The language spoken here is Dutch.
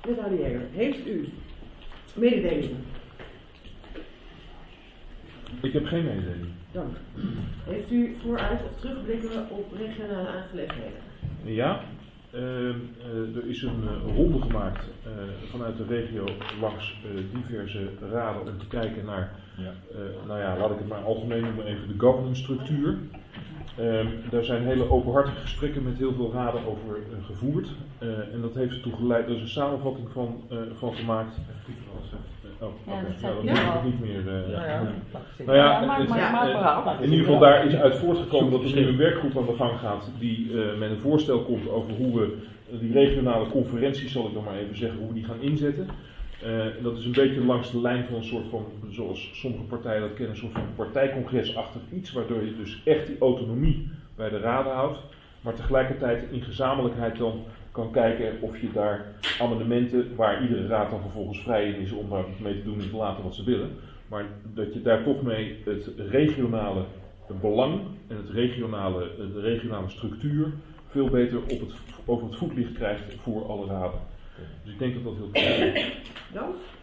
Wethouder Jäger, heeft u mededelingen? Ik heb geen mededeling. Dank. Heeft u vooruit of terugblikken op regionale aangelegenheden? Ja, er is een ronde gemaakt vanuit de regio langs diverse raden om te kijken naar, laat ik het maar algemeen noemen, even de governance structuur. Daar zijn hele openhartige gesprekken met heel veel raden over gevoerd. En dat heeft ertoe geleid, er is een samenvatting van gemaakt. Dat weet ik niet meer. In ieder geval daar is uit voortgekomen dat er nu een werkgroep aan de gang gaat die met een voorstel komt over hoe we die regionale conferenties, zal ik nog maar even zeggen, hoe we die gaan inzetten. En dat is een beetje langs de lijn van een soort van, zoals sommige partijen dat kennen, een soort van partijcongresachtig iets, waardoor je dus echt die autonomie bij de raden houdt, maar tegelijkertijd in gezamenlijkheid dan kan kijken of je daar amendementen, waar iedere raad dan vervolgens vrij in is om daar mee te doen en te laten wat ze willen, maar dat je daar toch mee het regionale belang en de regionale structuur veel beter over het voetlicht krijgt voor alle raden. Dus ik denk dat dat heel belangrijk is. Dank.